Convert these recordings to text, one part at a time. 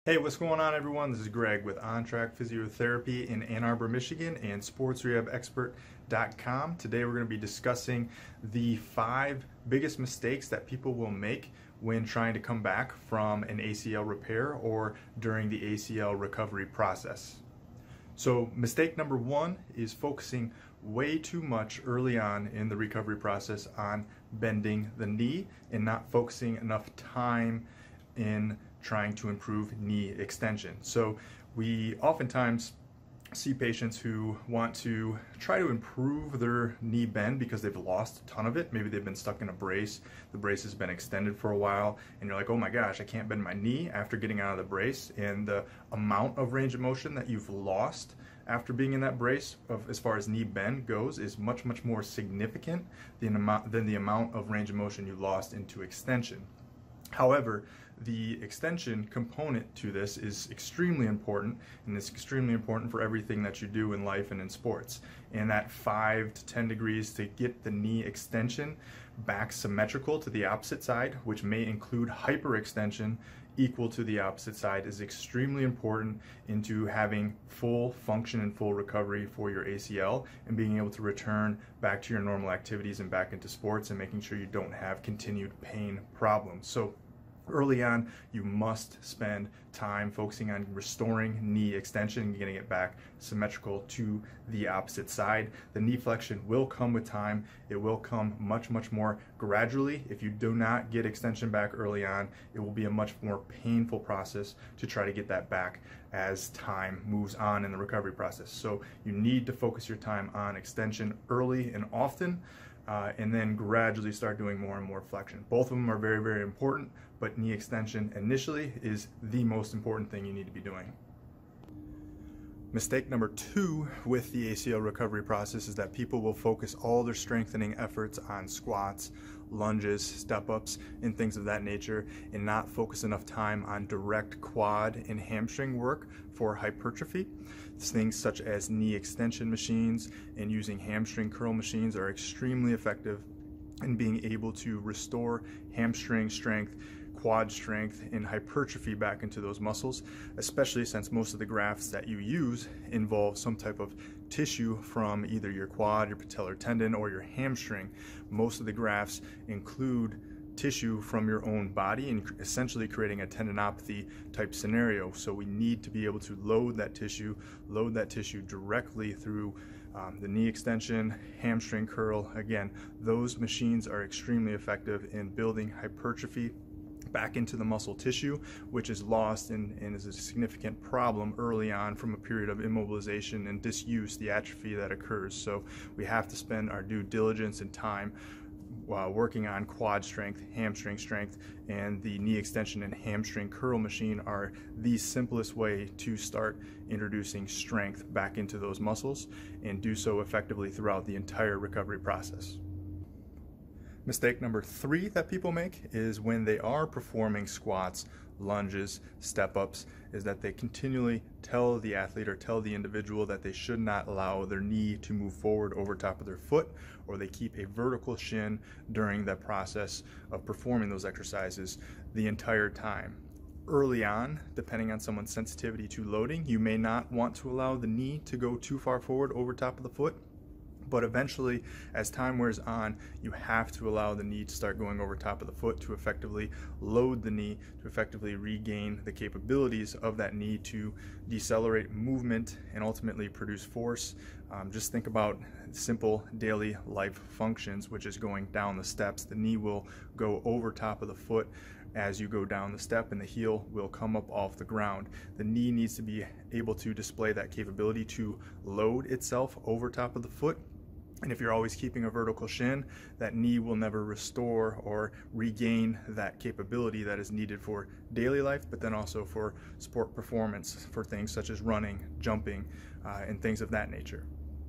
Hey, what's going on, everyone? This is Greg with On Track Physiotherapy in Ann Arbor, Michigan, and SportsRehabExpert.com. Today, we're going to be discussing the 5 biggest mistakes that people will make when trying to come back from an ACL repair or during the ACL recovery process. So, mistake number 1 is focusing way too much early on in the recovery process on bending the knee and not focusing enough time in trying to improve knee extension. So we oftentimes see patients who want to try to improve their knee bend because they've lost a ton of it. Maybe they've been stuck in a brace, the brace has been extended for a while, and you're like, oh my gosh, I can't bend my knee after getting out of the brace. And the amount of range of motion that you've lost after being in that brace as far as knee bend goes is much more significant than the amount of range of motion you lost into extension. However, the extension component to this is extremely important, and it's extremely important for everything that you do in life and in sports. And that 5 to 10 degrees to get the knee extension back symmetrical to the opposite side, which may include hyperextension equal to the opposite side, is extremely important into having full function and full recovery for your ACL and being able to return back to your normal activities and back into sports and making sure you don't have continued pain problems. So early on, you must spend time focusing on restoring knee extension and getting it back symmetrical to the opposite side. The knee flexion will come with time. It will come much more gradually. If you do not get extension back early on, it will be a much more painful process to try to get that back as time moves on in the recovery process. So you need to focus your time on extension early and often, and then gradually start doing more and more flexion. Both of them are very important, but knee extension initially is the most important thing you need to be doing. Mistake number 2 with the ACL recovery process is that people will focus all their strengthening efforts on squats, lunges, step-ups, and things of that nature, and not focus enough time on direct quad and hamstring work for hypertrophy. Things such as knee extension machines and using hamstring curl machines are extremely effective in being able to restore hamstring strength, quad strength, and hypertrophy back into those muscles, especially since most of the grafts that you use involve some type of tissue from either your quad, your patellar tendon, or your hamstring. Most of the grafts include tissue from your own body and essentially creating a tendinopathy type scenario. So we need to be able to load that tissue directly through the knee extension, hamstring curl. Again, those machines are extremely effective in building hypertrophy back into the muscle tissue, which is lost and is a significant problem early on from a period of immobilization and disuse, the atrophy that occurs. So we have to spend our due diligence and time while working on quad strength, hamstring strength, and the knee extension and hamstring curl machine are the simplest way to start introducing strength back into those muscles and do so effectively throughout the entire recovery process. Mistake number 3 that people make is when they are performing squats, lunges, step-ups, is that they continually tell the athlete or tell the individual that they should not allow their knee to move forward over top of their foot, or they keep a vertical shin during the process of performing those exercises the entire time. Early on, depending on someone's sensitivity to loading, you may not want to allow the knee to go too far forward over top of the foot. But eventually, as time wears on, you have to allow the knee to start going over top of the foot to effectively load the knee, to effectively regain the capabilities of that knee to decelerate movement and ultimately produce force. Just think about simple daily life functions, which is going down the steps. The knee will go over top of the foot as you go down the step, and the heel will come up off the ground. The knee needs to be able to display that capability to load itself over top of the foot. And if you're always keeping a vertical shin, that knee will never restore or regain that capability that is needed for daily life, but then also for sport performance, for things such as running, jumping, and things of that nature.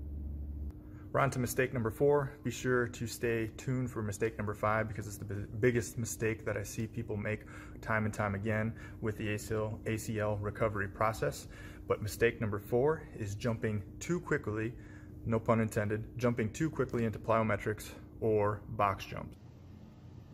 We're on to mistake number 4. Be sure to stay tuned for mistake number 5 because it's the biggest mistake that I see people make time and time again with the ACL recovery process. But mistake number 4 is jumping too quickly, no pun intended, jumping too quickly into plyometrics or box jumps.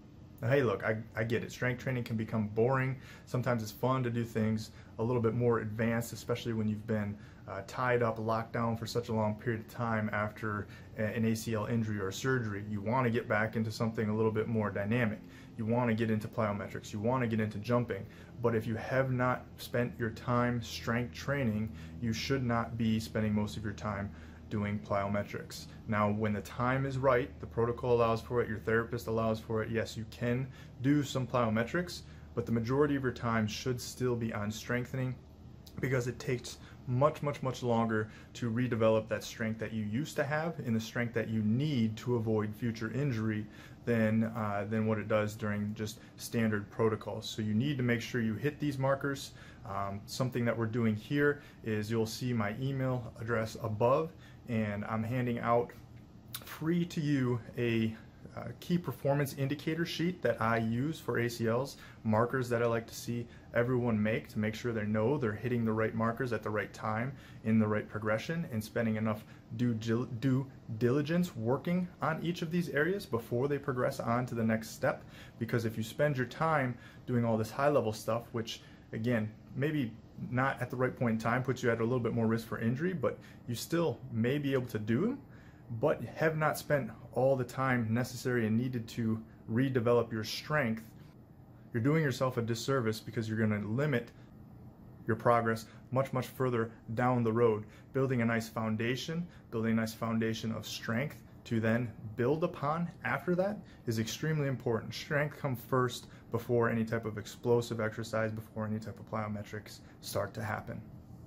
Now, hey, look, I get it. Strength training can become boring. Sometimes it's fun to do things a little bit more advanced, especially when you've been tied up, locked down for such a long period of time after an ACL injury or surgery. You want to get back into something a little bit more dynamic. You want to get into plyometrics. You want to get into jumping. But if you have not spent your time strength training, you should not be spending most of your time doing plyometrics. Now, when the time is right, the protocol allows for it, your therapist allows for it, yes, you can do some plyometrics, but the majority of your time should still be on strengthening, because it takes much longer to redevelop that strength that you used to have and the strength that you need to avoid future injury than what it does during just standard protocols. So you need to make sure you hit these markers. Something that we're doing here is, you'll see my email address above, and I'm handing out free to you a key performance indicator sheet that I use for ACLs, markers that I like to see everyone make to make sure they know they're hitting the right markers at the right time in the right progression, and spending enough due diligence working on each of these areas before they progress on to the next step. Because if you spend your time doing all this high level stuff, which again, maybe not at the right point in time, puts you at a little bit more risk for injury, but you still may be able to do them, but have not spent all the time necessary and needed to redevelop your strength, you're doing yourself a disservice, because you're going to limit your progress much further down the road. Building a nice foundation of strength to then build upon after that is extremely important. Strength comes first before any type of explosive exercise, before any type of plyometrics start to happen.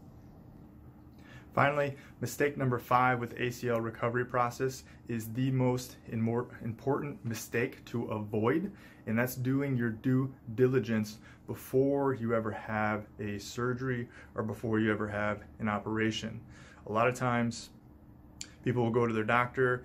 Finally, mistake number 5 with ACL recovery process is the most important mistake to avoid, and that's doing your due diligence before you ever have a surgery or before you ever have an operation. A lot of times people will go to their doctor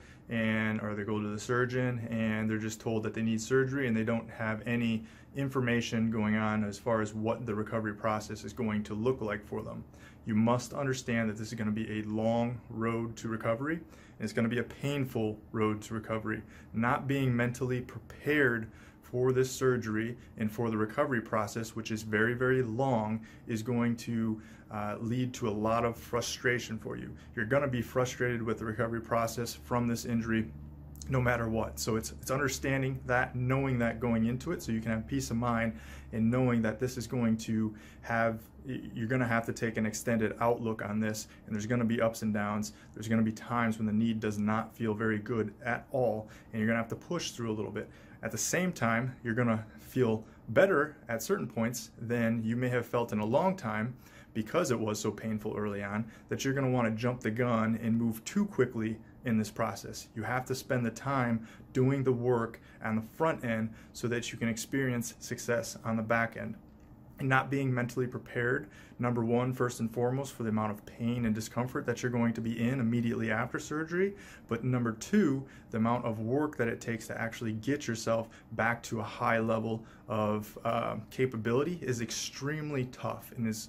or they go to the surgeon and they're just told that they need surgery, and they don't have any information going on as far as what the recovery process is going to look like for them. You must understand that this is going to be a long road to recovery, and it's going to be a painful road to recovery. Not being mentally prepared for this surgery and for the recovery process, which is very long, is going to lead to a lot of frustration for you. You're going to be frustrated with the recovery process from this injury no matter what. So it's understanding that, knowing that going into it, so you can have peace of mind in knowing that this is going to have, you're going to have to take an extended outlook on this, and there's going to be ups and downs. There's going to be times when the knee does not feel very good at all, and you're going to have to push through a little bit. At the same time, you're going to feel better at certain points than you may have felt in a long time, because it was so painful early on that you're going to want to jump the gun and move too quickly in this process. You have to spend the time doing the work on the front end so that you can experience success on the back end. And not being mentally prepared, number one, first and foremost, for the amount of pain and discomfort that you're going to be in immediately after surgery, but number two, the amount of work that it takes to actually get yourself back to a high level of capability is extremely tough,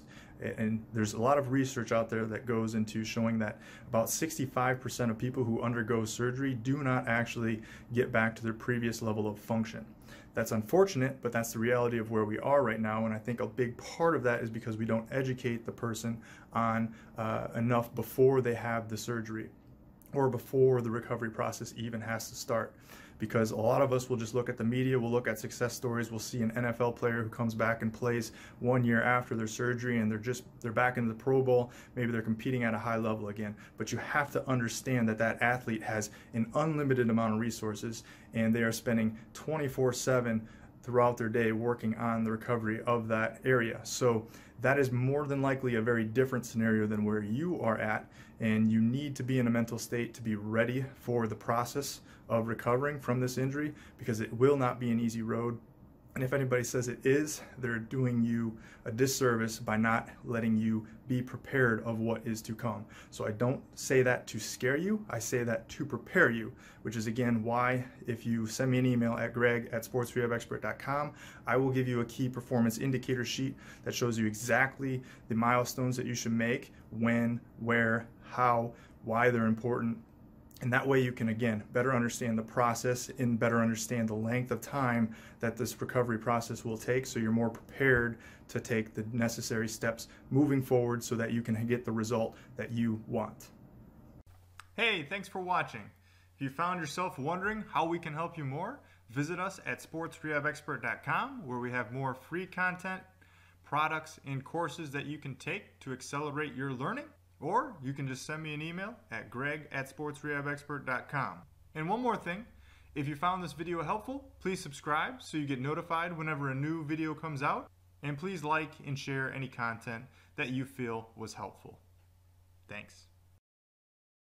and there's a lot of research out there that goes into showing that about 65% of people who undergo surgery do not actually get back to their previous level of function. That's unfortunate, but that's the reality of where we are right now, and I think a big part of that is because we don't educate the person on enough before they have the surgery or before the recovery process even has to start. Because a lot of us will just look at the media, we'll look at success stories, we'll see an NFL player who comes back and plays 1 year after their surgery, and they're back in the Pro Bowl, maybe they're competing at a high level again. But you have to understand that that athlete has an unlimited amount of resources, and they are spending 24/7 throughout their day working on the recovery of that area. So that is more than likely a very different scenario than where you are at, and you need to be in a mental state to be ready for the process of recovering from this injury, because it will not be an easy road. And if anybody says it is, they're doing you a disservice by not letting you be prepared of what is to come. So I don't say that to scare you, I say that to prepare you, which is again why if you send me an email at greg@sportsrehabexpert.com, I will give you a key performance indicator sheet that shows you exactly the milestones that you should make, when, where, how, why they're important, And that way you can, again, better understand the process and better understand the length of time that this recovery process will take, so you're more prepared to take the necessary steps moving forward so that you can get the result that you want. Hey, thanks for watching. If you found yourself wondering how we can help you more, visit us at sportsrehabexpert.com, where we have more free content, products, and courses that you can take to accelerate your learning. Or you can just send me an email at greg@sportsrehabexpert.com. And one more thing, if you found this video helpful, please subscribe so you get notified whenever a new video comes out. And please like and share any content that you feel was helpful. Thanks.